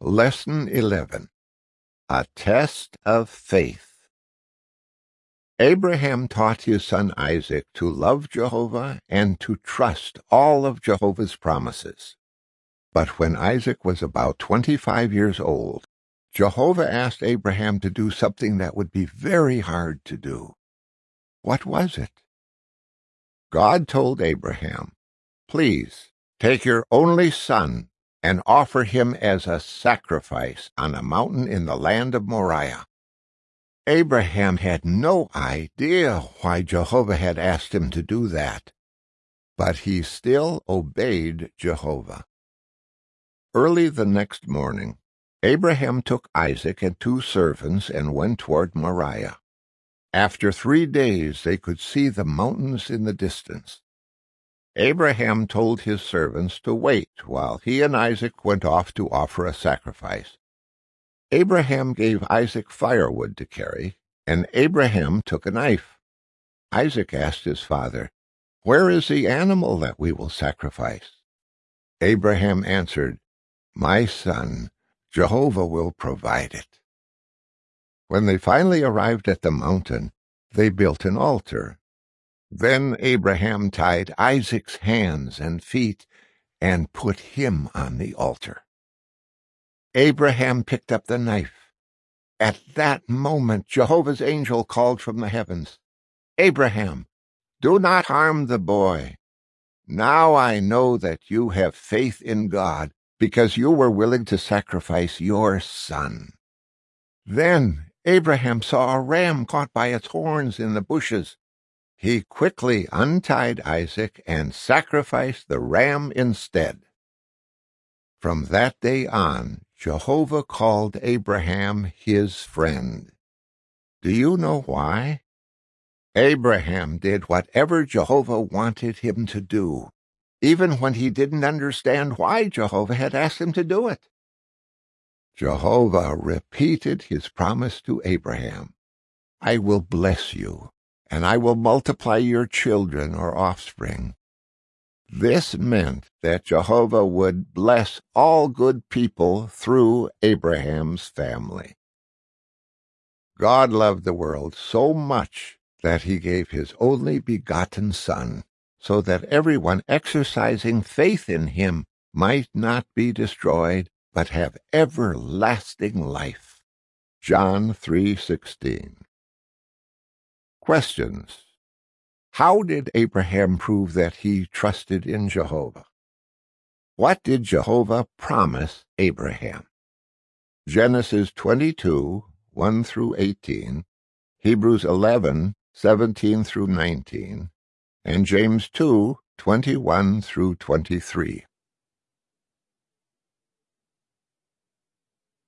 Lesson 11. A Test of Faith. Abraham taught his son Isaac to love Jehovah and to trust all of Jehovah's promises. But when Isaac was about 25 years old, Jehovah asked Abraham to do something that would be very hard to do. What was it? God told Abraham, "Please take your only son and offer him as a sacrifice on a mountain in the land of Moriah." Abraham had no idea why Jehovah had asked him to do that, but he still obeyed Jehovah. Early the next morning, Abraham took Isaac and 2 servants and went toward Moriah. After 3 days they could see the mountains in the distance. Abraham told his servants to wait while he and Isaac went off to offer a sacrifice. Abraham gave Isaac firewood to carry, and Abraham took a knife. Isaac asked his father, "Where is the animal that we will sacrifice?" Abraham answered, "My son, Jehovah will provide it." When they finally arrived at the mountain, they built an altar. Then Abraham tied Isaac's hands and feet and put him on the altar. Abraham picked up the knife. At that moment, Jehovah's angel called from the heavens, "Abraham, do not harm the boy. Now I know that you have faith in God, because you were willing to sacrifice your son." Then Abraham saw a ram caught by its horns in the bushes. He quickly untied Isaac and sacrificed the ram instead. From that day on, Jehovah called Abraham his friend. Do you know why? Abraham did whatever Jehovah wanted him to do, even when he didn't understand why Jehovah had asked him to do it. Jehovah repeated his promise to Abraham, "I will bless you, and I will multiply your children or offspring." This meant that Jehovah would bless all good people through Abraham's family. God loved the world so much that he gave his only begotten Son, so that everyone exercising faith in him might not be destroyed, but have everlasting life. John 3:16. Questions. How did Abraham prove that he trusted in Jehovah? What did Jehovah promise Abraham? Genesis 22, 1 through 18, Hebrews 11, 17 through 19, and James 2, 21 through 23.